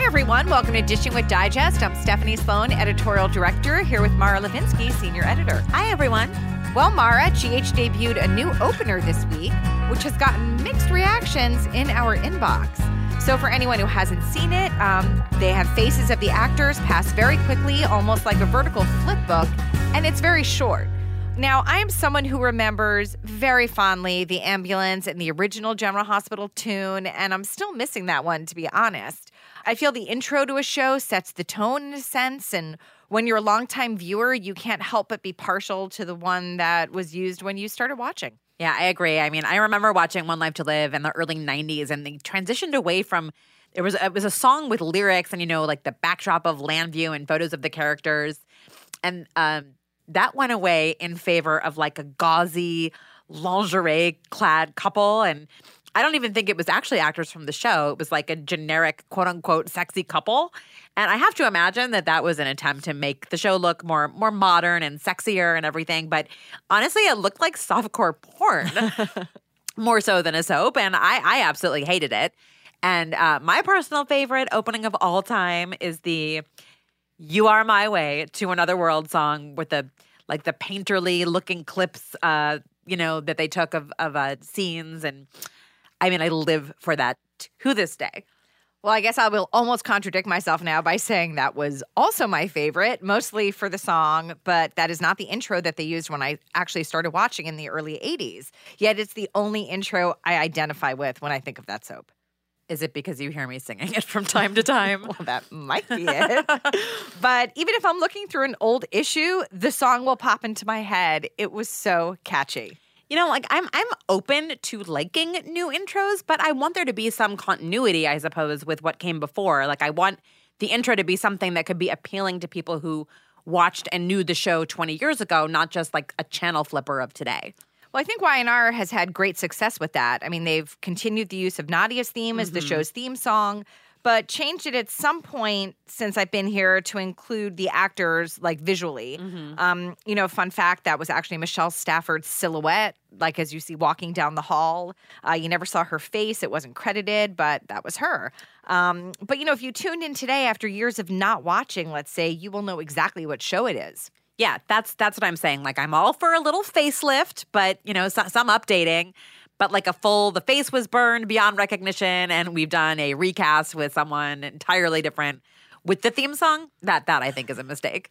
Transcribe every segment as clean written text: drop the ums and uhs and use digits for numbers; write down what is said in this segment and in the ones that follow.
everyone. Welcome to Dishing with Digest. I'm Stephanie Sloan, editorial director, here with Mara Levinsky, senior editor. Hi, everyone. Well, Mara, GH debuted a new opener this week, which has gotten mixed reactions in our inbox. So for anyone who hasn't seen it, they have faces of the actors pass very quickly, almost like a vertical flip book, and it's very short. Now, I am someone who remembers very fondly the ambulance and the original General Hospital tune, and I'm still missing that one, to be honest. I feel the intro to a show sets the tone in a sense, and when you're a longtime viewer, you can't help but be partial to the one that was used when you started watching. Yeah, I agree. I mean, I remember watching One Life to Live in the early 90s, and they transitioned away from it was a song with lyrics and, like the backdrop of land view and photos of the characters. And that went away in favor of like a gauzy lingerie-clad couple. And I don't even think it was actually actors from the show. It was like a generic, quote-unquote, sexy couple. And I have to imagine that was an attempt to make the show look more modern and sexier and everything. But honestly, it looked like softcore porn, more so than a soap. And I absolutely hated it. And my personal favorite opening of all time is the "You Are My Way to Another World" song with the painterly looking clips, that they took of scenes. And I mean, I live for that to this day. Well, I guess I will almost contradict myself now by saying that was also my favorite, mostly for the song, but that is not the intro that they used when I actually started watching in the early 80s. Yet it's the only intro I identify with when I think of that soap. Is it because you hear me singing it from time to time? Well, that might be it. But even if I'm looking through an old issue, the song will pop into my head. It was so catchy. I'm open to liking new intros, but I want there to be some continuity, I suppose, with what came before. Like, I want the intro to be something that could be appealing to people who watched and knew the show 20 years ago, not just like a channel flipper of today. Well, I think Y&R has had great success with that. I mean, they've continued the use of Nadia's theme as the show's theme song, but changed it at some point since I've been here to include the actors, like, visually. Fun fact, that was actually Michelle Stafford's silhouette, like, as you see walking down the hall. You never saw her face. It wasn't credited, but that was her. But if you tuned in today after years of not watching, let's say, you will know exactly what show it is. Yeah, that's what I'm saying. Like, I'm all for a little facelift, but, some updating. But like the face was burned beyond recognition, and we've done a recast with someone entirely different with the theme song. That I think is a mistake.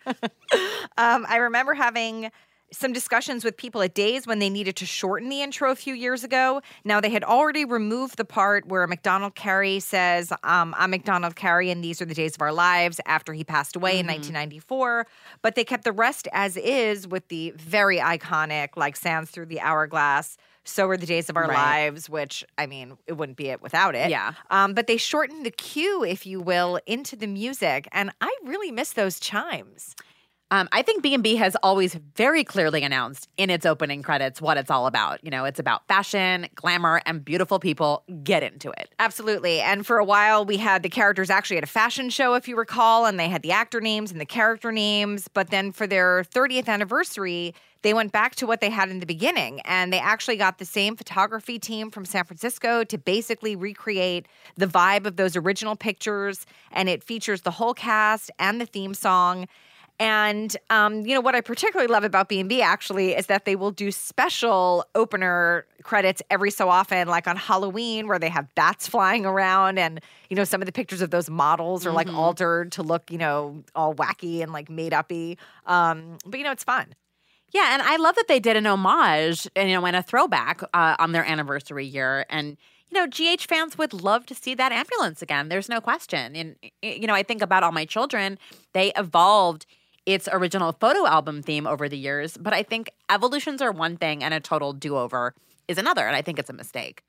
I remember having some discussions with people at Days when they needed to shorten the intro a few years ago. Now, they had already removed the part where MacDonald Carey says, I'm MacDonald Carey and these are the days of our lives, after he passed away in 1994. But they kept the rest as is with the very iconic, like, sands through the hourglass, so are the days of our lives, which, I mean, it wouldn't be it without it. Yeah. But they shortened the cue, if you will, into the music. And I really miss those chimes. I think B&B has always very clearly announced in its opening credits what it's all about. It's about fashion, glamour, and beautiful people. Get into it. Absolutely. And for a while, we had the characters actually at a fashion show, if you recall, and they had the actor names and the character names. But then for their 30th anniversary, they went back to what they had in the beginning, and they actually got the same photography team from San Francisco to basically recreate the vibe of those original pictures, and it features the whole cast and the theme song. And, what I particularly love about B&B actually is that they will do special opener credits every so often, like on Halloween, where they have bats flying around and, some of the pictures of those models are like altered to look, all wacky and like made uppy. But, it's fun. Yeah, and I love that they did an homage, and a throwback on their anniversary year. And, GH fans would love to see that ambulance again. There's no question. And, I think about All My Children. They evolved its original photo album theme over the years, but I think evolutions are one thing and a total do-over is another, and I think it's a mistake.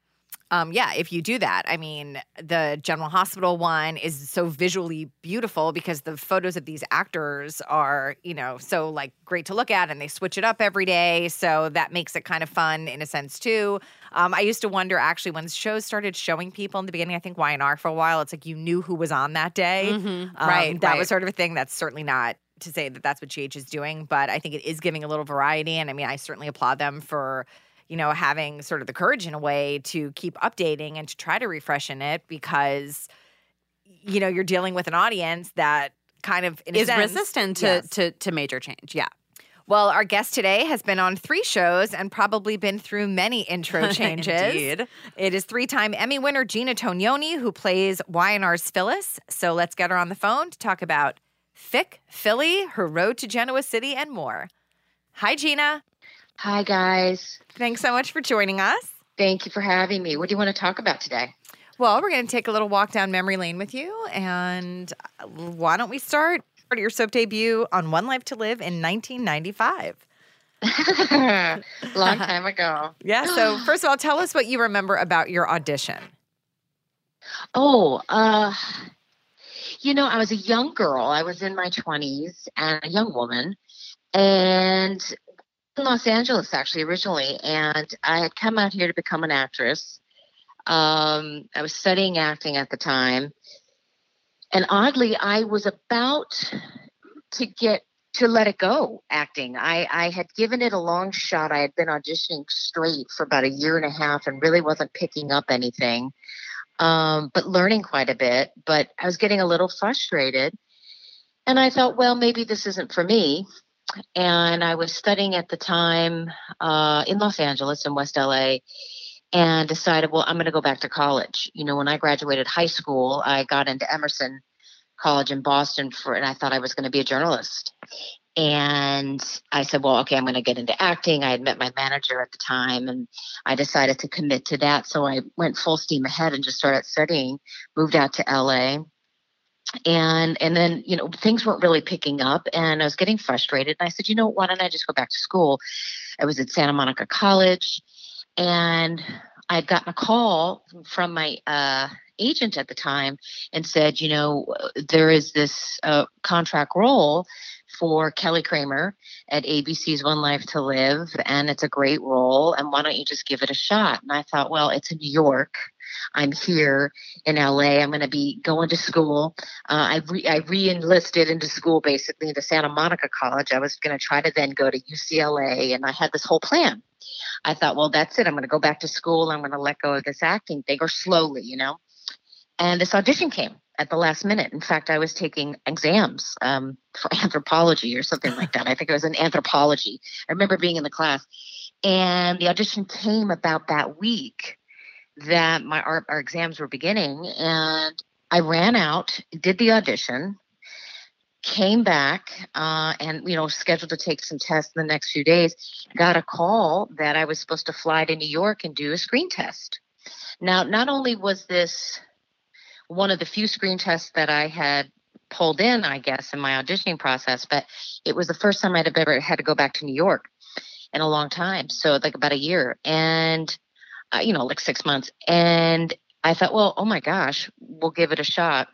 If you do that. I mean, the General Hospital one is so visually beautiful because the photos of these actors are, so like great to look at, and they switch it up every day. So that makes it kind of fun in a sense too. I used to wonder actually when shows started showing people in the beginning, I think Y&R for a while, it's like you knew who was on that day. That was sort of a thing. That's certainly not to say that that's what GH is doing, but I think it is giving a little variety. And I mean, I certainly applaud them for having sort of the courage in a way to keep updating and to try to refresh in it because, you're dealing with an audience that kind of in a Is sense, resistant yes. to major change. Yeah. Well, our guest today has been on 3 shows and probably been through many intro changes. Indeed. It is 3-time Emmy winner Gina Tognoni, who plays YNR's Phyllis. So let's get her on the phone to talk about Fic, Philly, her road to Genoa City, and more. Hi, Gina. Hi, guys. Thanks so much for joining us. Thank you for having me. What do you want to talk about today? Well, we're going to take a little walk down memory lane with you. And why don't we start your soap debut on One Life to Live in 1995? Long time ago. Yeah. So first of all, tell us what you remember about your audition. Oh, I was a young girl. I was in my 20s and a young woman. And in Los Angeles, actually, originally. And I had come out here to become an actress. I was studying acting at the time. And oddly, I was about to let it go, acting. I had given it a long shot. I had been auditioning straight for about 1.5 years and really wasn't picking up anything, but learning quite a bit. But I was getting a little frustrated. And I thought, well, maybe this isn't for me. And I was studying at the time in Los Angeles, in West LA, and decided, well, I'm going to go back to college. When I graduated high school, I got into Emerson College in Boston and I thought I was going to be a journalist. And I said, well, okay, I'm going to get into acting. I had met my manager at the time and I decided to commit to that. So I went full steam ahead and just started studying, moved out to LA. And then, things weren't really picking up and I was getting frustrated. And I said, why don't I just go back to school? I was at Santa Monica College. And I'd gotten a call from my agent at the time and said, there is this contract role for Kelly Kramer at ABC's One Life to Live, and it's a great role, and why don't you just give it a shot? And I thought, well, it's in New York. I'm here in LA. I'm going to be going to school. I re-enlisted into school, basically, into Santa Monica College. I was going to try to then go to UCLA, and I had this whole plan. I thought, well, that's it. I'm going to go back to school. I'm going to let go of this acting thing, or slowly, And this audition came at the last minute. In fact, I was taking exams for anthropology or something like that. I think it was in anthropology. I remember being in the class. And the audition came about that week that our exams were beginning. And I ran out, did the audition, came back and, scheduled to take some tests in the next few days, got a call that I was supposed to fly to New York and do a screen test. Now, not only was this one of the few screen tests that I had pulled in, I guess, in my auditioning process, but it was the first time I'd have ever had to go back to New York in a long time. So like about 1 year and, like 6 months. And I thought, well, oh my gosh, we'll give it a shot.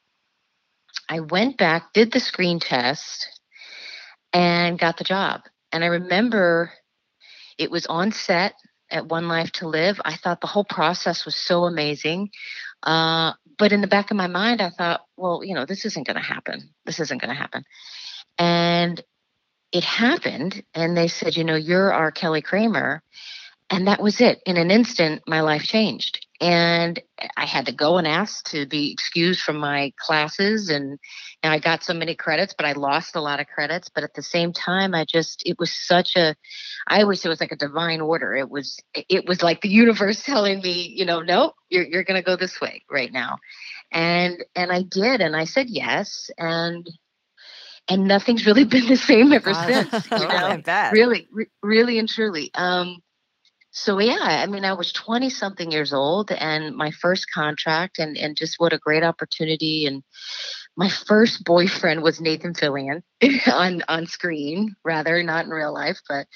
I went back, did the screen test, and got the job. And I remember it was on set at One Life to Live. I thought the whole process was so amazing. But in the back of my mind, I thought, well, this isn't going to happen. This isn't going to happen. And it happened. And they said, you're our Kelly Kramer. And that was it. In an instant, my life changed. And I had to go and ask to be excused from my classes. And I got so many credits, but I lost a lot of credits. But at the same time, I always say it was like a divine order. It was like the universe telling me, no, you're going to go this way right now. And I did. And I said yes. And nothing's really been the same ever since. I bet. Really, really and truly. So, yeah, I was 20 something years old and my first contract and just what a great opportunity. And my first boyfriend was Nathan Fillion on screen, rather, not in real life. But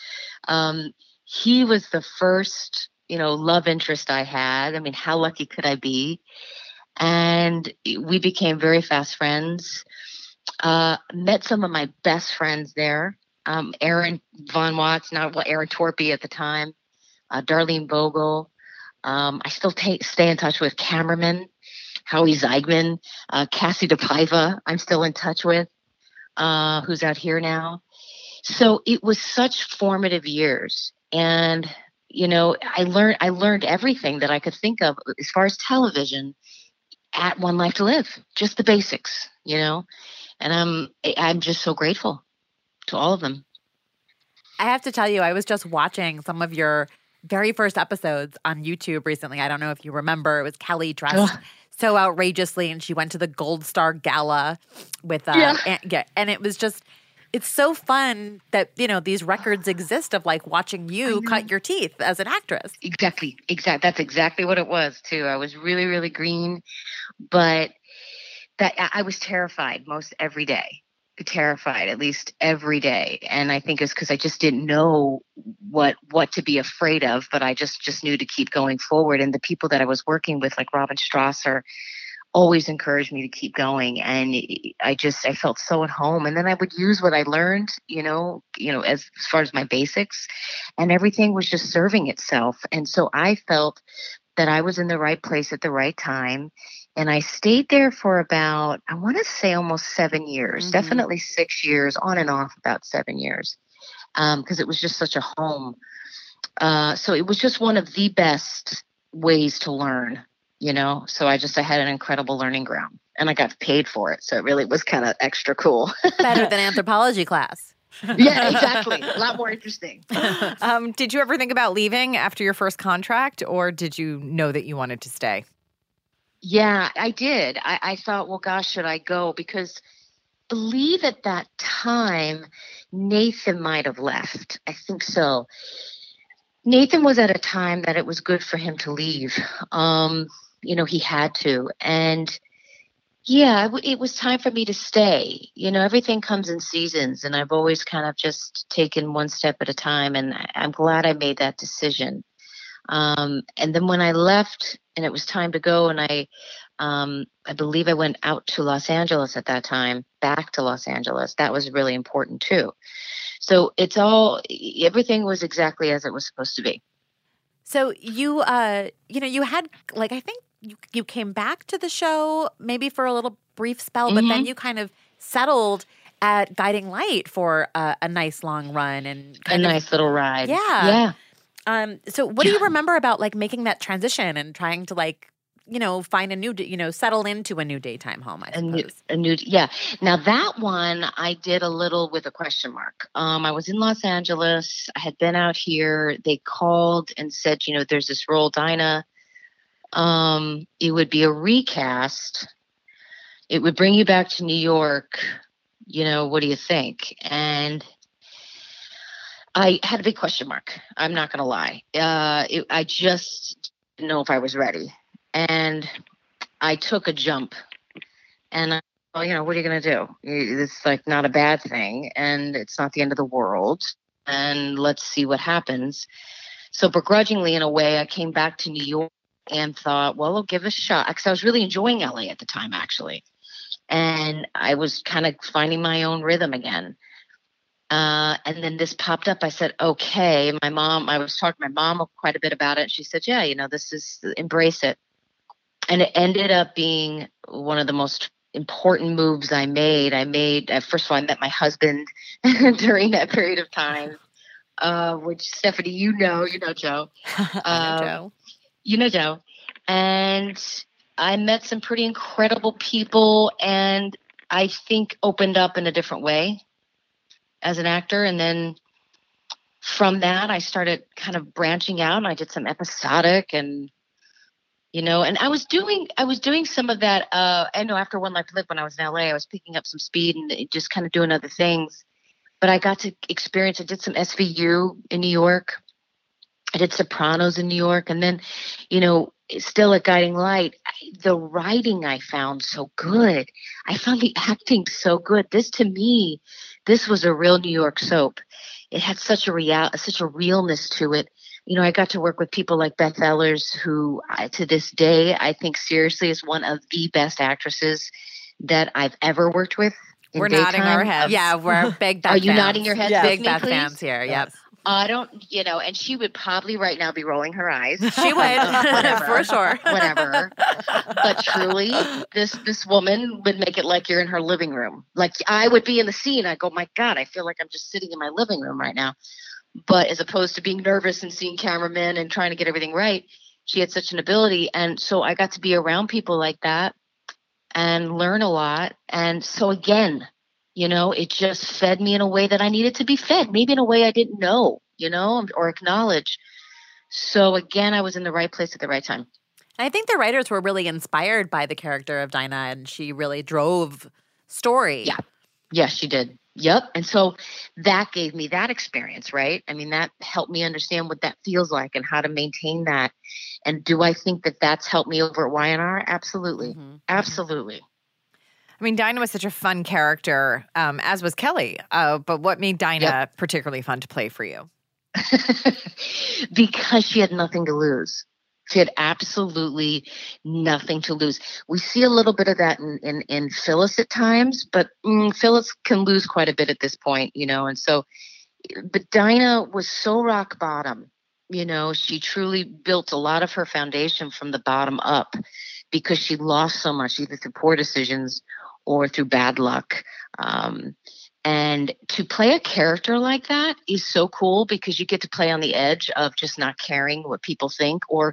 he was the first, love interest I had. How lucky could I be? And we became very fast friends. Met some of my best friends there. Aaron Von Watts, Aaron Torpy at the time. Darlene Vogel. I still stay in touch with cameraman Howie Zeigman, Cassie DePaiva. I'm still in touch with, who's out here now. So it was such formative years, and I learned everything that I could think of as far as television at One Life to Live, just the basics, and I'm just so grateful to all of them. I have to tell you, I was just watching some of your very first episodes on YouTube recently. I don't know if you remember. It was Kelly dressed so outrageously, and she went to the Gold Star Gala with and it was just, it's so fun that, these records exist of like watching you cut your teeth as an actress. Exactly. That's exactly what it was too. I was really, really green, but that I was terrified most every day. Terrified at least every day, and I think it's because I just didn't know what to be afraid of, but I just knew to keep going forward. And the people that I was working with, like Robin Strasser, always encouraged me to keep going, and I felt so at home. And then I would use what I learned, as far as my basics, and everything was just serving itself. And so I felt that I was in the right place at the right time. And I stayed there for about, I want to say almost 7 years, definitely 6 years, on and off about 7 years, because it was just such a home. So it was just one of the best ways to learn, so I had an incredible learning ground, and I got paid for it. So it really was kind of extra cool. Better than anthropology class. Yeah, exactly. A lot more interesting. Did you ever think about leaving after your first contract, or did you know that you wanted to stay? Yeah, I did. I thought, well, gosh, should I go? Because I believe at that time, Nathan might have left. I think so. Nathan was at a time that it was good for him to leave. He had to. And yeah, it was time for me to stay. Everything comes in seasons, and I've always kind of just taken one step at a time. And I'm glad I made that decision. And then when I left and it was time to go, and I believe I went out to Los Angeles at that time, back to Los Angeles. That was really important too. So everything was exactly as it was supposed to be. So you had, like, I think you came back to the show maybe for a little brief spell, but then you kind of settled at Guiding Light for a nice long run and nice little ride. Yeah. So what do you remember about like making that transition and trying to find a new, settle into a new daytime home, I suppose. Now that one I did a little with a question mark. I was in Los Angeles. I had been out here. They called and said, there's this role, Dinah. It would be a recast. It would bring you back to New York. What do you think? And I had a big question mark. I'm not going to lie. I just didn't know if I was ready. And I took a jump. And, what are you going to do? It's like not a bad thing. And it's not the end of the world. And let's see what happens. So begrudgingly, in a way, I came back to New York and thought, well, I'll give it a shot. Because I was really enjoying LA at the time, actually. And I was kind of finding my own rhythm again. And then this popped up. I said, okay. I was talking to my mom quite a bit about it. She said, yeah, embrace it. And it ended up being one of the most important moves I made. First of all, I met my husband during that period of time, which Stephanie, you know Joe. I know Joe. You know Joe. And I met some pretty incredible people, and I think opened up in a different way as an actor. And then from that, I started kind of branching out, and I did some episodic and I was doing some of that. I know after One Life to Live, when I was in LA, I was picking up some speed and just kind of doing other things, but I got to experience, I did some SVU in New York. I did Sopranos in New York. And then, still at Guiding Light, the writing I found so good. I found the acting so good. To me, this was a real New York soap. It had such a realness to it. I got to work with people like Beth Ehlers, who to this day, I think seriously is one of the best actresses that I've ever worked with. We're nodding our heads. Yeah, we're big Beth fans. Are you fans. nodding your head? Yeah. Big Beth fans here. Yep. I don't, and she would probably right now be rolling her eyes. She would, for sure. Whatever. But truly, this woman would make it like you're in her living room. Like I would be in the scene. I go, my God, I feel like I'm just sitting in my living room right now. But as opposed to being nervous and seeing cameramen and trying to get everything right, she had such an ability. And so I got to be around people like that. and learn a lot. And so again, it just fed me in a way that I needed to be fed, maybe in a way I didn't know, or acknowledge. So again, I was in the right place at the right time. And I think the writers were really inspired by the character of Dinah, and she really drove story. Yeah. Yes, she did. Yep. And so that gave me that experience, right? I mean, that helped me understand what that feels like and how to maintain that. And do I think that that's helped me over at YNR? Absolutely. Mm-hmm. Absolutely. I mean, Dinah was such a fun character, as was Kelly. But what made Dinah particularly fun to play for you? Because she had nothing to lose. She had absolutely nothing to lose. We see a little bit of that in Phyllis at times, but Phyllis can lose quite a bit at this point, and so, but Dinah was so rock bottom, she truly built a lot of her foundation from the bottom up because she lost so much, either through poor decisions or through bad luck. And to play a character like that is so cool because you get to play on the edge of just not caring what people think, or,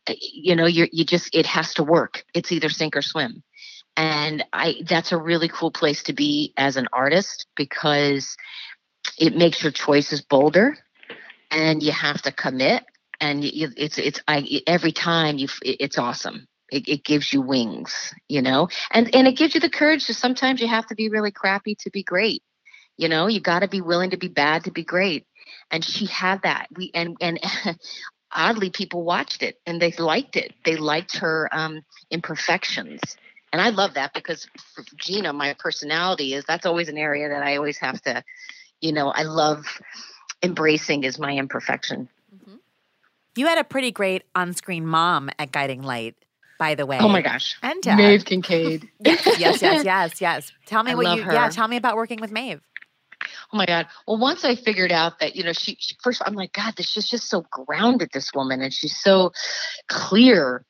it has to work. It's either sink or swim. And that's a really cool place to be as an artist because it makes your choices bolder and you have to commit. And every time it's awesome. It gives you wings, and it gives you the courage to sometimes you have to be really crappy to be great. You got to be willing to be bad to be great. And she had that. And oddly, people watched it and they liked it. They liked her imperfections. And I love that because for Gina, my personality that's always an area that I always have to, I love embracing is my imperfection. Mm-hmm. You had a pretty great on-screen mom at Guiding Light, by the way. Oh my gosh. And Maeve Kincaid. Yes. Tell me tell me about working with Maeve. Oh my God. Well, once I figured out that, she first, I'm like, God, this is just so grounded, this woman. And she's so clear.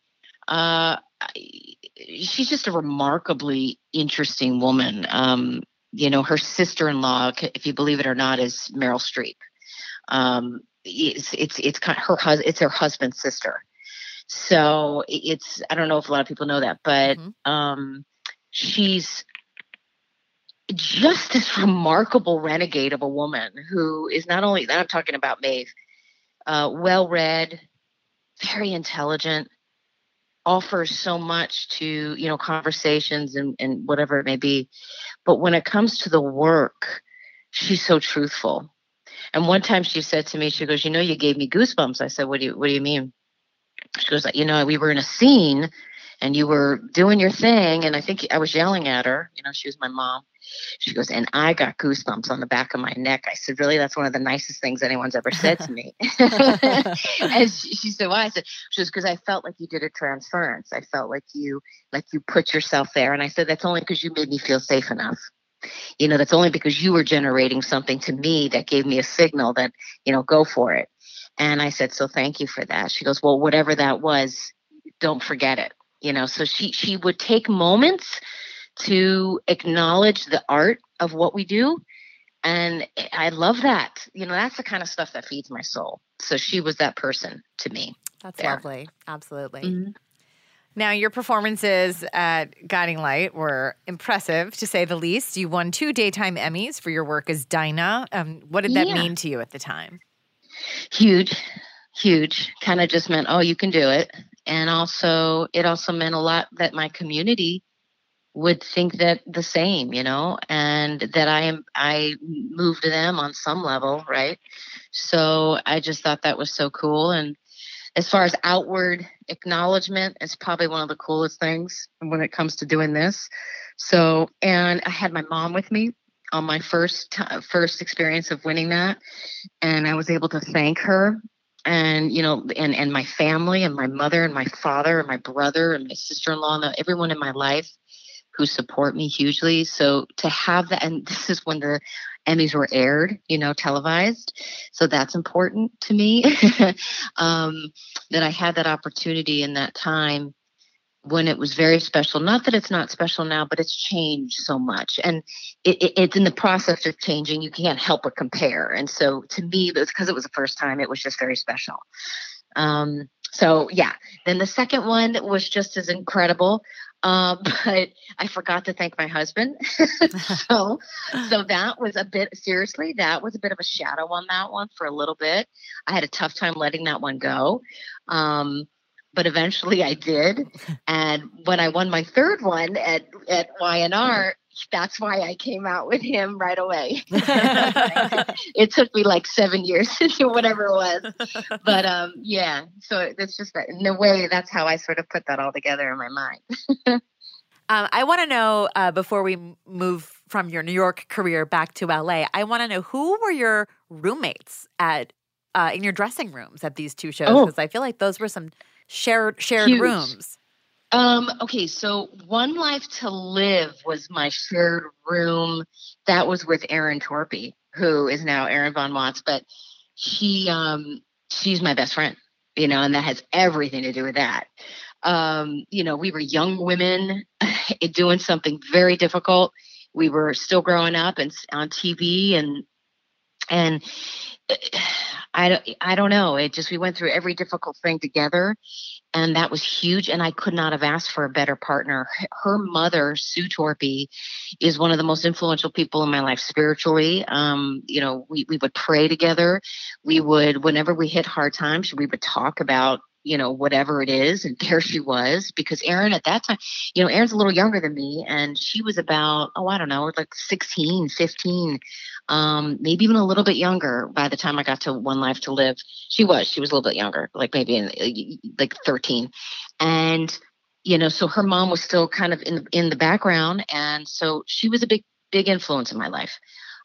She's just a remarkably interesting woman. Her sister-in-law, if you believe it or not, is Meryl Streep. It's kind of it's her husband's sister. So I don't know if a lot of people know that, but she's just this remarkable renegade of a woman who is not only that, I'm talking about Maeve, well-read, very intelligent, offers so much to, conversations and whatever it may be. But when it comes to the work, she's so truthful. And one time she said to me, she goes, you gave me goosebumps. I said, what do you mean? She goes, we were in a scene and you were doing your thing. And I think I was yelling at her, she was my mom. She goes, and I got goosebumps on the back of my neck. I said, really? That's one of the nicest things anyone's ever said to me. And she said, why? I said, she goes, because I felt like you did a transference. I felt like you put yourself there. And I said, that's only because you made me feel safe enough. That's only because you were generating something to me that gave me a signal that, go for it. And I said, so thank you for that. She goes, well, whatever that was, don't forget it. So she would take moments to acknowledge the art of what we do. And I love that. That's the kind of stuff that feeds my soul. So she was that person to me. That's lovely. Absolutely. Mm-hmm. Now, your performances at Guiding Light were impressive, to say the least. You won 2 Daytime Emmys for your work as Dinah. What did that mean to you at the time? Huge. Kind of just meant, oh, you can do it. And it also meant a lot that my community would think that the same, and that I moved them on some level, right? So I just thought that was so cool. And as far as outward acknowledgement, it's probably one of the coolest things when it comes to doing this. So, and I had my mom with me on my first experience of winning that. And I was able to thank her and, and my family and my mother and my father and my brother and my sister-in-law and everyone in my life who support me hugely. So to have that, and this is when the Emmys were aired, televised. So that's important to me, that I had that opportunity in that time when it was very special. Not that it's not special now, but it's changed so much. And it's in the process of changing. You can't help but compare. And so to me, because it was the first time, it was just very special. So yeah, then the second one was just as incredible. But I forgot to thank my husband. so, so that was a bit, seriously, that was a bit of a shadow on that one for a little bit. I had a tough time letting that one go. But eventually I did. And when I won my third one at YNR, that's why I came out with him right away. It took me like 7 years to do whatever it was. But yeah, so it's just that in a way, that's how I sort of put that all together in my mind. I want to know, before we move from your New York career back to LA, I want to know, who were your roommates at in your dressing rooms at these two shows? Because I feel like those were some shared Huge. rooms. Okay, so One Life to Live was my shared room. That was with Erin Torpy, who is now Erin Von Watts, but she's my best friend, and that has everything to do with that. We were young women doing something very difficult. We were still growing up and on TV, and I don't know. We went through every difficult thing together, and that was huge. And I could not have asked for a better partner. Her mother, Sue Torpy, is one of the most influential people in my life spiritually. We would pray together. We would, whenever we hit hard times, we would talk about, whatever it is. And there she was, because Erin at that time, Erin's a little younger than me, and she was about, I don't know, like 16, 15, maybe even a little bit younger by the time I got to One Life to Live. She was a little bit younger, like maybe like 13. And, so her mom was still kind of in the background. And so she was a big influence in my life.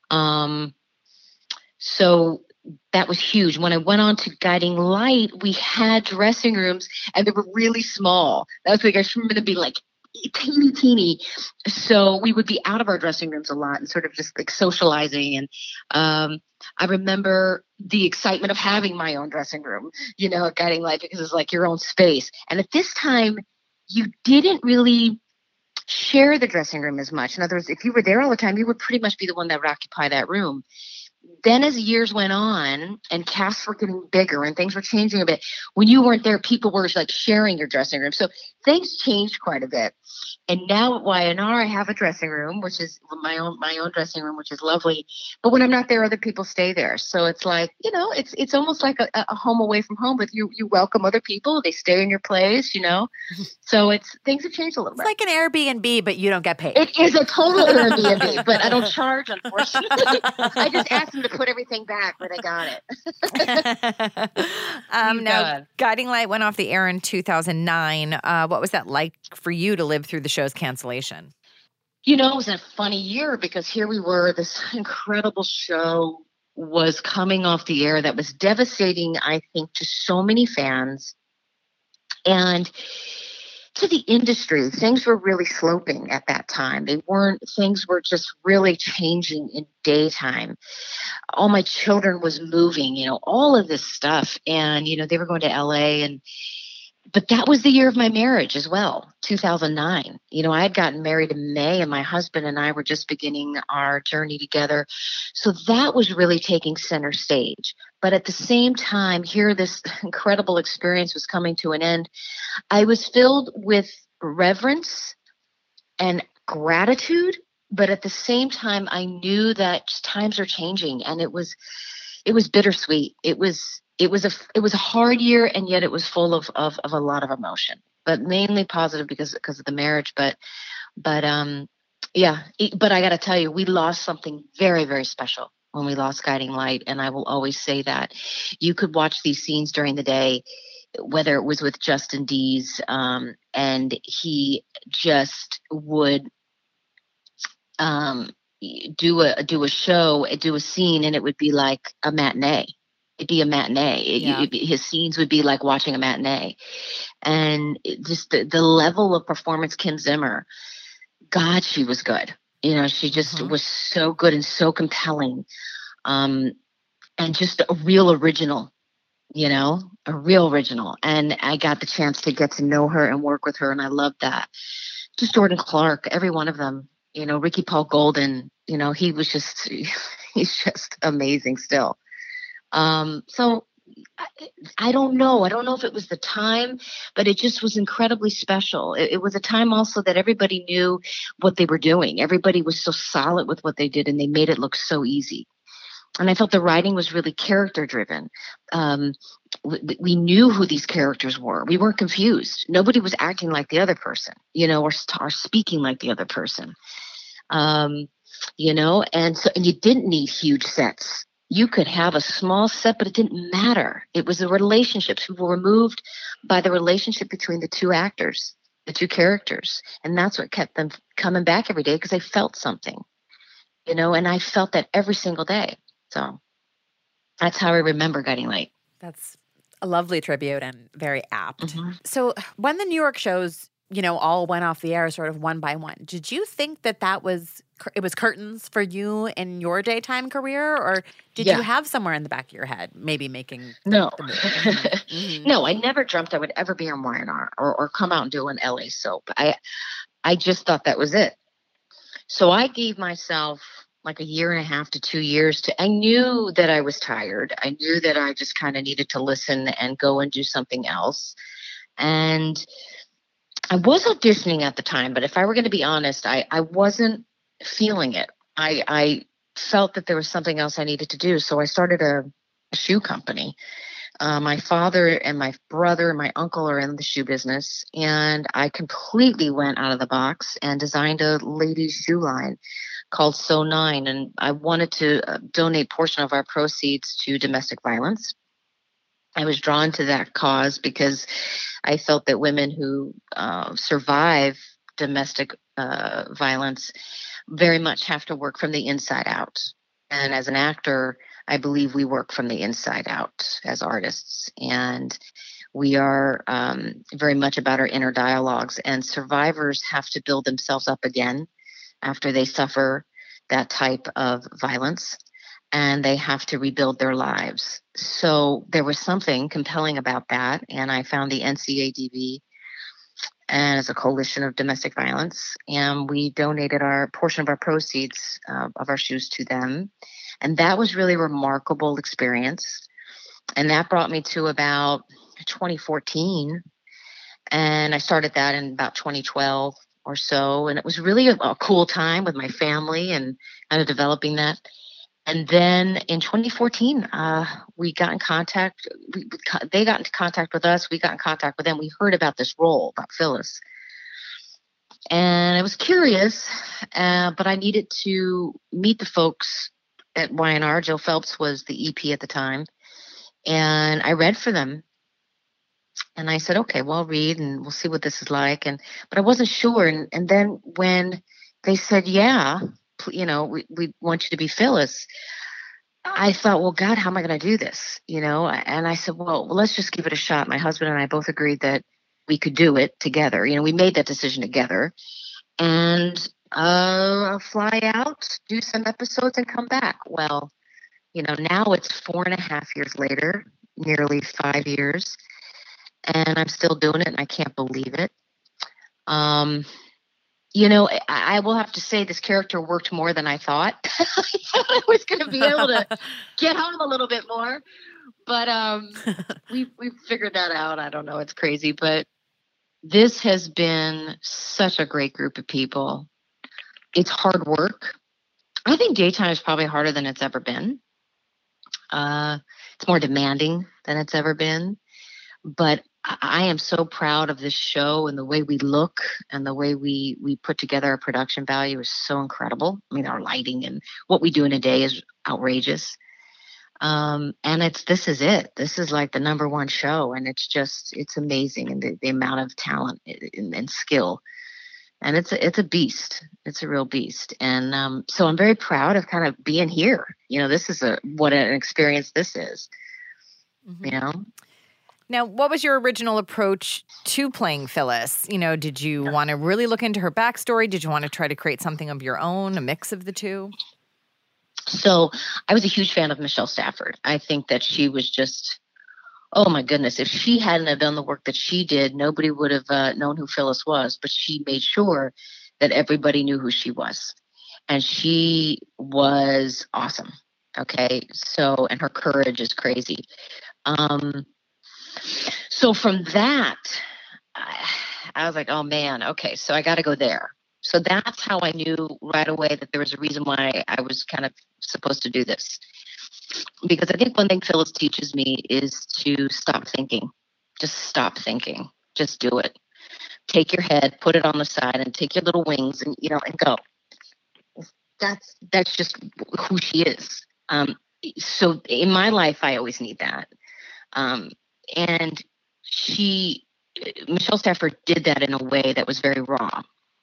So that was huge. When I went on to Guiding Light, we had dressing rooms, and they were really small. That was like, I just remember them being like teeny. So we would be out of our dressing rooms a lot and sort of just like socializing. And I remember the excitement of having my own dressing room, at Guiding Light, because it's like your own space. And at this time, you didn't really share the dressing room as much. In other words, if you were there all the time, you would pretty much be the one that would occupy that room. Then as years went on and casts were getting bigger and things were changing a bit, when you weren't there, people were like sharing your dressing room. So things changed quite a bit. And now at YNR, I have a dressing room, which is my own dressing room, which is lovely. But when I'm not there, other people stay there. So it's like, it's almost like a home away from home. But you welcome other people. They stay in your place, So things have changed a little bit. It's like an Airbnb, but you don't get paid. It is a total Airbnb, but I don't charge, unfortunately. I just asked them to put everything back, but I got it. Now, Guiding Light went off the air in 2009. What was that like for you to live through the show's cancellation? It was a funny year, because here we were, this incredible show was coming off the air that was devastating, I think, to so many fans and to the industry. Things were really sloping at that time. Things were just really changing in daytime. All my children was moving, all of this stuff. And, they were going to LA, but that was the year of my marriage as well, 2009. I had gotten married in May, and my husband and I were just beginning our journey together. So that was really taking center stage. But at the same time, here this incredible experience was coming to an end. I was filled with reverence and gratitude, but at the same time, I knew that times are changing, and it was bittersweet. It was a hard year, and yet it was full of a lot of emotion, but mainly positive because of the marriage. But I got to tell you, we lost something very, very special when we lost Guiding Light. And I will always say that you could watch these scenes during the day, whether it was with Justin Dees, and he just would, do a show, do a scene, and it would be like a matinee. It'd be a matinee. Yeah. His scenes would be like watching a matinee. And just the level of performance, Kim Zimmer, God, she was good. She just was so good and so compelling. And just a real original, a real original. And I got the chance to get to know her and work with her, and I loved that. Just Jordan Clark, every one of them, Ricky Paul Golden, he's just amazing still. So I, I don't know. I don't know if it was the time, but it just was incredibly special. It was a time also that everybody knew what they were doing. Everybody was so solid with what they did, and they made it look so easy. And I felt the writing was really character driven. We knew who these characters were. We weren't confused. Nobody was acting like the other person, or speaking like the other person. Um, and you didn't need huge sets. You could have a small set, but it didn't matter. It was the relationships. People were moved by the relationship between the two actors, the two characters. And that's what kept them coming back every day, because they felt something, and I felt that every single day. So that's how I remember Guiding Light. That's a lovely tribute and very apt. Mm-hmm. So when the New York shows, all went off the air sort of one by one, did you think that it was curtains for you in your daytime career, or did you have somewhere in the back of your head maybe making No. the movie? Mm-hmm. No, I never dreamt I would ever be on Y&R or come out and do an LA soap. I just thought that was it. So I gave myself like a year and a half to 2 years I knew that I was tired. I knew that I just kind of needed to listen and go and do something else. And I was auditioning at the time, but if I were going to be honest, I wasn't feeling it. I felt that there was something else I needed to do. So I started a shoe company. My father and my brother and my uncle are in the shoe business, and I completely went out of the box and designed a ladies' shoe line called So Nine, and I wanted to donate a portion of our proceeds to domestic violence. I was drawn to that cause because I felt that women who survive domestic violence very much have to work from the inside out. And as an actor, I believe we work from the inside out as artists. And we are very much about our inner dialogues. And survivors have to build themselves up again after they suffer that type of violence. And they have to rebuild their lives. So there was something compelling about that. And I found the NCADV as a coalition of domestic violence. And we donated our portion of our proceeds of our shoes to them. And that was really a remarkable experience. And that brought me to about 2014. And I started that in about 2012 or so. And it was really a cool time with my family and kind of developing that. And then in 2014, we got in contact. They got into contact with us. We got in contact with them. We heard about this role, about Phyllis. And I was curious, but I needed to meet the folks at Y&R. Jill Phelps was the EP at the time. And I read for them. And I said, okay, well, I'll read and we'll see what this is like. But I wasn't sure. And then when they said, yeah, we want you to be Phyllis, I thought, well, God, how am I going to do this? And I said, well, let's just give it a shot. My husband and I both agreed that we could do it together. We made that decision together. And I'll fly out, do some episodes and come back. Well, now it's 4.5 years later, nearly 5 years, and I'm still doing it and I can't believe it. I will have to say this character worked more than I thought. I thought I was going to be able to get home a little bit more, but we figured that out. I don't know. It's crazy, but this has been such a great group of people. It's hard work. I think daytime is probably harder than it's ever been. It's more demanding than it's ever been, but I am so proud of this show, and the way we look and the way we put together our production value is so incredible. I mean, our lighting and what we do in a day is outrageous. And this is it. This is like the number one show, and it's amazing, and the amount of talent and skill. And it's a beast. It's a real beast. And so I'm very proud of kind of being here. This is what an experience this is. Mm-hmm. Now, what was your original approach to playing Phyllis? Did you want to really look into her backstory? Did you want to try to create something of your own, a mix of the two? So I was a huge fan of Michelle Stafford. I think that she was just, oh my goodness, if she hadn't have done the work that she did, nobody would have known who Phyllis was. But she made sure that everybody knew who she was. And she was awesome. Okay. So, and her courage is crazy. Um, so from that, I was like, oh man, okay, so I got to go there. So that's how I knew right away that there was a reason why I was kind of supposed to do this. Because I think one thing Phyllis teaches me is to stop thinking. Just stop thinking. Just do it. Take your head, put it on the side, and take your little wings, and and go. That's just who she is. So in my life, I always need that. And Michelle Stafford did that in a way that was very raw.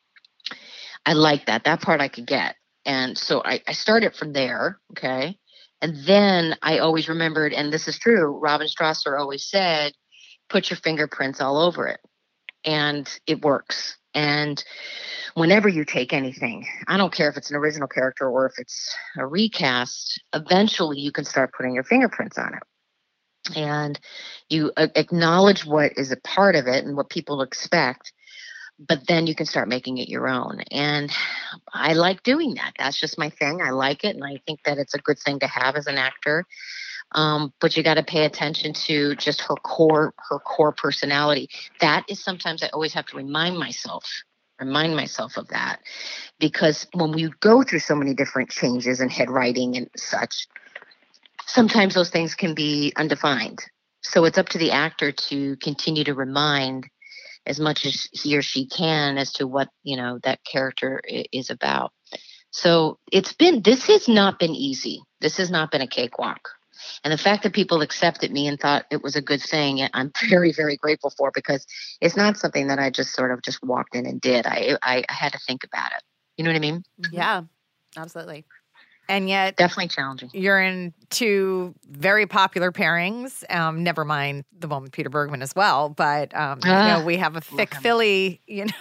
I like that. That part I could get. And so I started from there. Okay. And then I always remembered, and this is true, Robin Strasser always said, put your fingerprints all over it. And it works. And whenever you take anything, I don't care if it's an original character or if it's a recast, eventually you can start putting your fingerprints on it. And you acknowledge what is a part of it and what people expect, but then you can start making it your own. And I like doing that. That's just my thing. I like it. And I think that it's a good thing to have as an actor. But you got to pay attention to just her core personality. That is sometimes I always have to remind myself of that, because when we go through so many different changes in head writing and such, sometimes those things can be undefined. So it's up to the actor to continue to remind as much as he or she can as to what, that character is about. So this has not been easy. This has not been a cakewalk. And the fact that people accepted me and thought it was a good thing, I'm very, very grateful for, because it's not something that I just sort of just walked in and did. I had to think about it. You know what I mean? Yeah, absolutely. And yet, definitely challenging. You're in two very popular pairings. Never mind the one with Peter Bergman as well. But we have a thick Philly,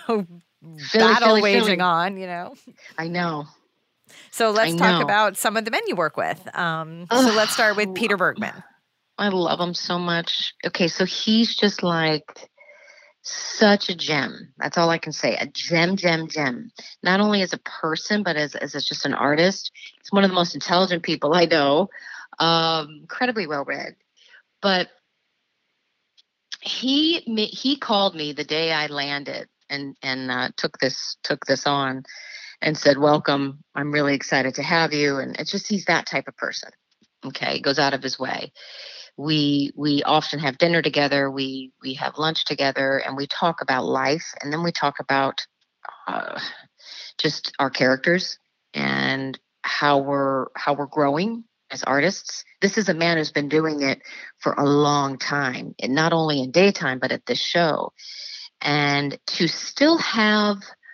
battle waging on. I know. So let's talk about some of the men you work with. So let's start with Peter Bergman. I love him so much. Okay, so he's just like such a gem. That's all I can say. A gem. Not only as a person, but as just an artist. He's one of the most intelligent people I know. Incredibly well read. But he called me the day I landed and took this on and said, "Welcome. I'm really excited to have you." And it's just, he's that type of person. Okay, he goes out of his way. We often have dinner together. We have lunch together, and we talk about life, and then we talk about just our characters and how we're growing as artists. This is a man who's been doing it for a long time, and not only in daytime but at this show, and to still have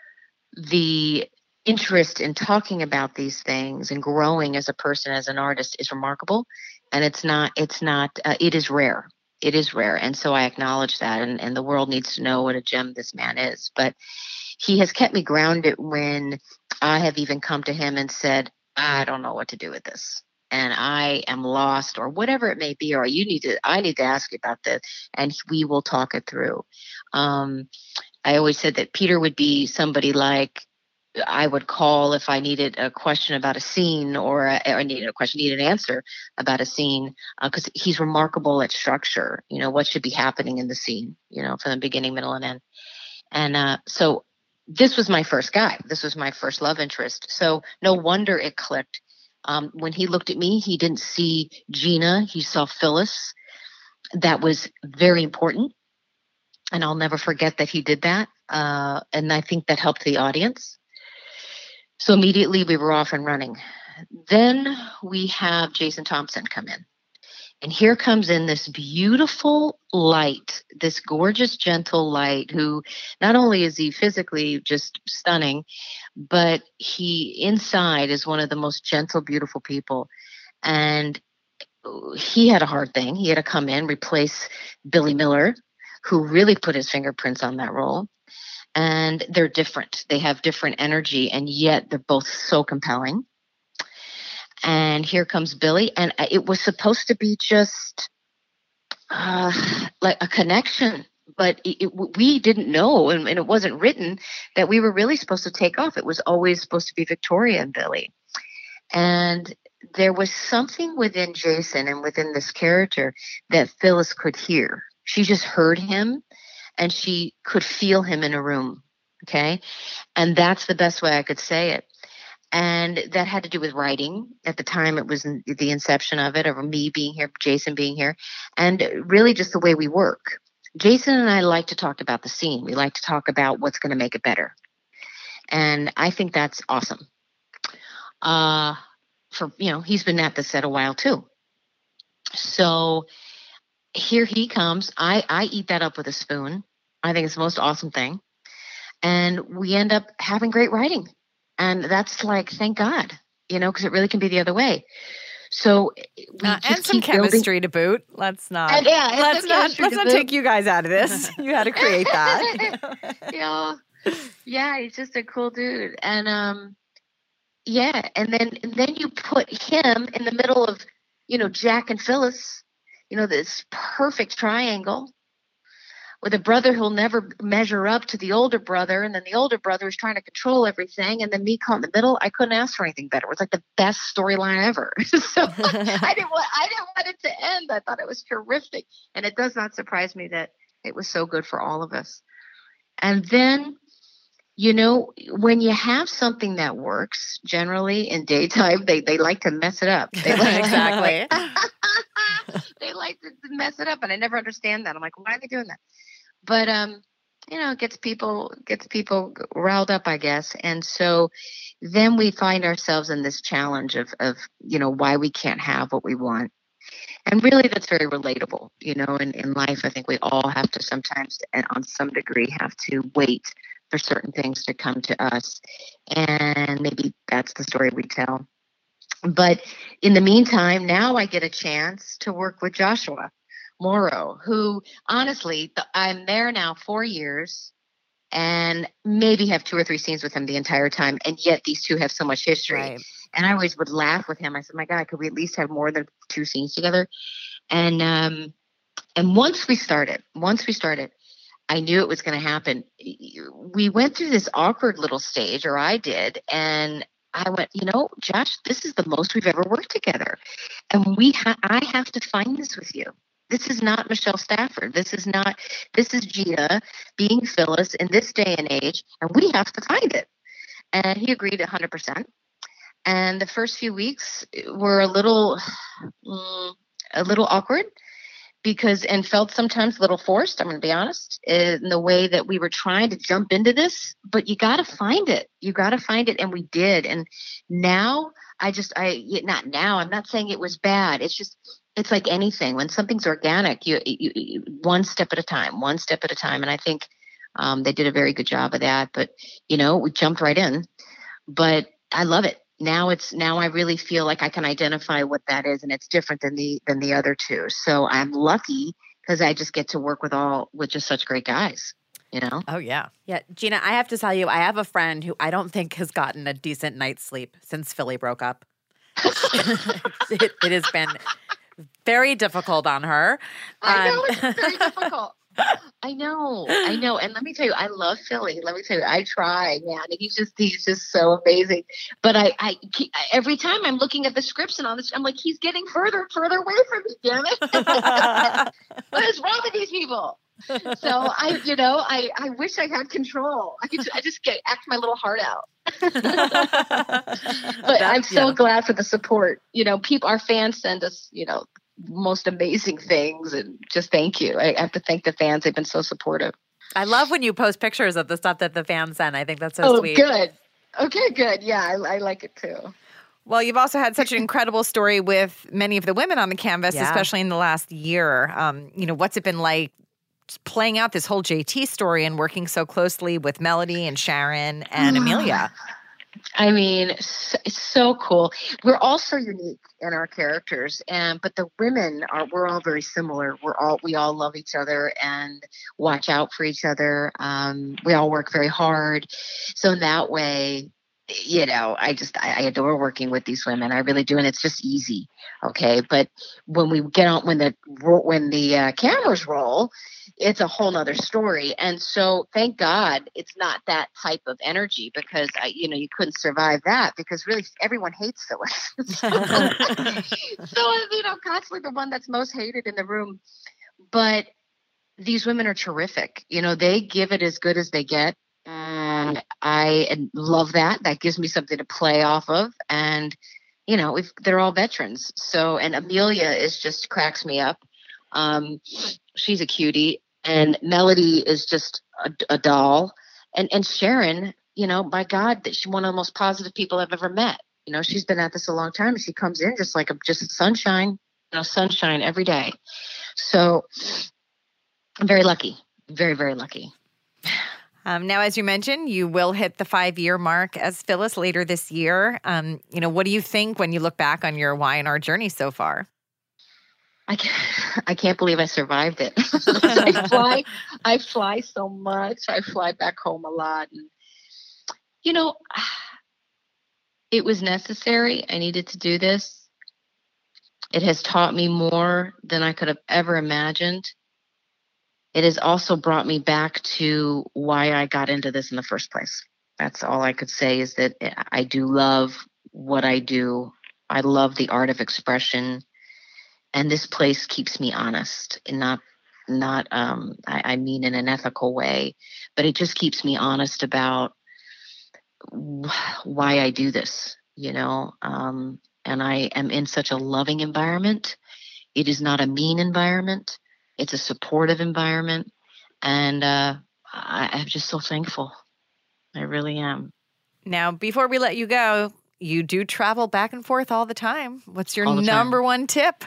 the interest in talking about these things and growing as a person, as an artist, is remarkable. And it is rare. It is rare. And so I acknowledge that. And the world needs to know what a gem this man is. But he has kept me grounded when I have even come to him and said, I don't know what to do with this, and I am lost, or whatever it may be, or I need to ask you about this, and we will talk it through. I always said that Peter would be somebody like I would call if I needed a question about a scene, or needed an answer about a scene, because he's remarkable at structure, what should be happening in the scene, from the beginning, middle, and end. And so this was my first guy. This was my first love interest. So no wonder it clicked. When he looked at me, he didn't see Gina. He saw Phyllis. That was very important. And I'll never forget that he did that. And I think that helped the audience. So immediately we were off and running. Then we have Jason Thompson come in. And here comes in this beautiful light, this gorgeous, gentle light, who not only is he physically just stunning, but he inside is one of the most gentle, beautiful people. And he had a hard thing. He had to come in, replace Billy Miller, who really put his fingerprints on that role. And they're different. They have different energy, and yet they're both so compelling. And here comes Billy, and it was supposed to be just like a connection, but we didn't know, and it wasn't written that we were really supposed to take off. It was always supposed to be Victoria and Billy. And there was something within Jason and within this character that Phyllis could hear. She just heard him and she could feel him in a room. Okay. And that's the best way I could say it. And that had to do with writing. At the time, it was the inception of it, of me being here, Jason being here, and really just the way we work. Jason and I like to talk about the scene. We like to talk about what's going to make it better. And I think that's awesome. He's been at the set a while too. So here he comes. I eat that up with a spoon. I think it's the most awesome thing. And we end up having great writing. And that's like, thank God, because it really can be the other way. So we and some chemistry to boot. Let's not take you guys out of this. You had to create that. Yeah, he's just a cool dude. And and then you put him in the middle of, Jack and Phyllis, this perfect triangle with a brother who'll never measure up to the older brother, and then the older brother is trying to control everything, and then me caught in the middle. I couldn't ask for anything better. It was like the best storyline ever. So I didn't want it to end. I thought it was terrific, and it does not surprise me that it was so good for all of us. And then, when you have something that works, generally in daytime, they like to mess it up. They like, exactly. They like to mess it up, and I never understand that. I'm like, why are they doing that? But it gets people riled up, I guess. And so then we find ourselves in this challenge of why we can't have what we want. And really, that's very relatable. In life, I think we all have to sometimes, and on some degree, have to wait for certain things to come to us. And maybe that's the story we tell. But in the meantime, now I get a chance to work with Joshua Morrow, who honestly, I'm there now 4 years and maybe have 2 or 3 scenes with him the entire time. And yet these two have so much history. Right. And I always would laugh with him. I said, my God, could we at least have more than 2 scenes together? And once we started, I knew it was going to happen. We went through this awkward little stage, or I did. And I went, Josh, this is the most we've ever worked together. And I have to find this with you. This is not Michelle Stafford. This is Gina being Phyllis in this day and age, and we have to find it. And he agreed 100%. And the first few weeks were a little awkward and felt sometimes a little forced, I'm going to be honest, in the way that we were trying to jump into this. But you got to find it. And we did. And now I'm not saying it was bad. It's like anything. When something's organic, you one step at a time. And I think they did a very good job of that. But, we jumped right in. But I love it. Now I really feel like I can identify what that is, and it's different than the other two. So I'm lucky because I just get to work with just such great guys. Oh yeah. Yeah, Gina, I have to tell you, I have a friend who I don't think has gotten a decent night's sleep since Philly broke up. It has been very difficult on her. I know it's very difficult. I know. And let me tell you, I love Philly. Let me tell you, I try, man. He's just so amazing. But I every time I'm looking at the scripts and all this, I'm like, he's getting further and further away from me, damn it. What is wrong with these people? So I wish I had control. I just act my little heart out. But I'm so glad for the support. Our fans send us, most amazing things, and just thank you. I have to thank the fans. They've been so supportive. I love when you post pictures of the stuff that the fans send. I think that's so sweet. Good. Okay, good. Yeah, I like it too. Well, you've also had such an incredible story with many of the women on the canvas, especially in the last year. What's it been like playing out this whole JT story and working so closely with Melody and Sharon and Amelia? I mean, it's so cool. We're all so unique in our characters, but the women we're all very similar. We all love each other and watch out for each other. We all work very hard. So in that way, I adore working with these women. I really do. And it's just easy. Okay. But when we get on, when the cameras roll, it's a whole nother story. And so thank God it's not that type of energy, because you couldn't survive that, because really everyone hates Phyllis. So constantly the one that's most hated in the room. But these women are terrific. They give it as good as they get. And I love that. That gives me something to play off of. And, they're all veterans. So, and Amelia just cracks me up. She's a cutie. And Melody is just a doll. And Sharon, my God, that she's one of the most positive people I've ever met. She's been at this a long time. And she comes in just sunshine, sunshine every day. So I'm very lucky, very, very lucky. Now, as you mentioned, you will hit the 5-year mark as Phyllis later this year. What do you think when you look back on your Y&R journey so far? I can't believe I survived it. I fly so much. I fly back home a lot. And, it was necessary. I needed to do this. It has taught me more than I could have ever imagined. It has also brought me back to why I got into this in the first place. That's all I could say, is that I do love what I do. I love the art of expression. And this place keeps me honest, and not I mean in an ethical way, but it just keeps me honest about why I do this, and I am in such a loving environment. It is not a mean environment. It's a supportive environment. And I'm just so thankful. I really am. Now, before we let you go, you do travel back and forth all the time. What's your number one tip?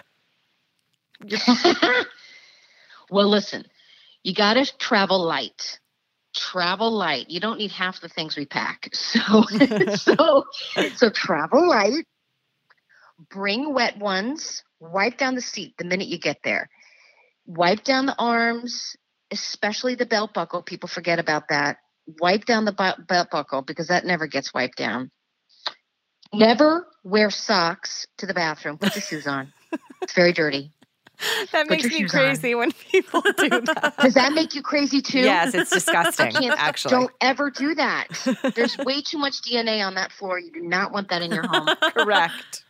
Well, listen, you got to travel light. Travel light. You don't need half the things we pack. So travel light. Bring wet ones. Wipe down the seat the minute you get there. Wipe down the arms, especially the belt buckle. People forget about that. Wipe down the belt buckle, because that never gets wiped down. Never wear socks to the bathroom. Put your shoes on. It's very dirty. That makes me crazy when people do that. Does that make you crazy too? Yes, it's disgusting, actually. Don't ever do that. There's way too much DNA on that floor. You do not want that in your home. Correct.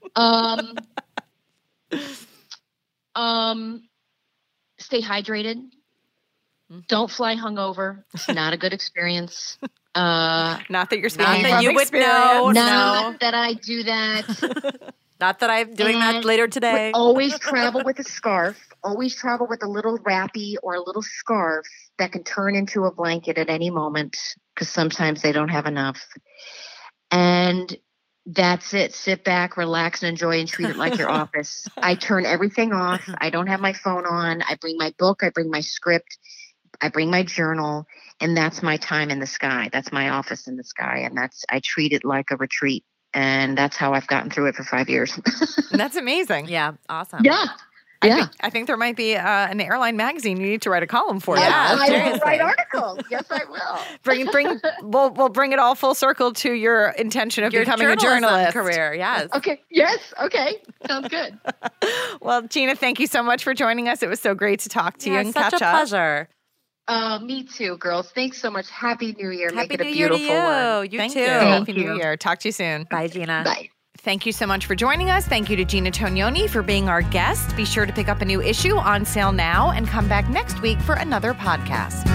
Stay hydrated. Don't fly hungover. It's not a good experience. Not that you're speaking that from you would experience. know. Not that I do that. Not that I'm doing that later today. Always travel with a scarf. Always travel with a little wrappy or a little scarf that can turn into a blanket at any moment, because sometimes they don't have enough. And that's it. Sit back, relax, and enjoy, and treat it like your office. I turn everything off. I don't have my phone on. I bring my book. I bring my script. I bring my journal. And that's my time in the sky. That's my office in the sky. And I treat it like a retreat. And that's how I've gotten through it for 5 years. That's amazing. Yeah. Awesome. Yeah. I think there might be an airline magazine you need to write a column for. Yeah, I will write articles. Yes, I will. We'll bring it all full circle to your intention of becoming a journalist career. Yes. Okay. Yes. Okay. Sounds good. Well, Gina, thank you so much for joining us. It was so great to talk to you and catch up. Such a pleasure. Me too, girls. Thanks so much. Happy New Year. Happy Make it New a Year beautiful to you. one. You Thank too. you. Happy New Year. Talk to you soon. Bye, Gina. Bye. Thank you so much for joining us. Thank you to Gina Tognoni for being our guest. Be sure to pick up a new issue on sale now and come back next week for another podcast.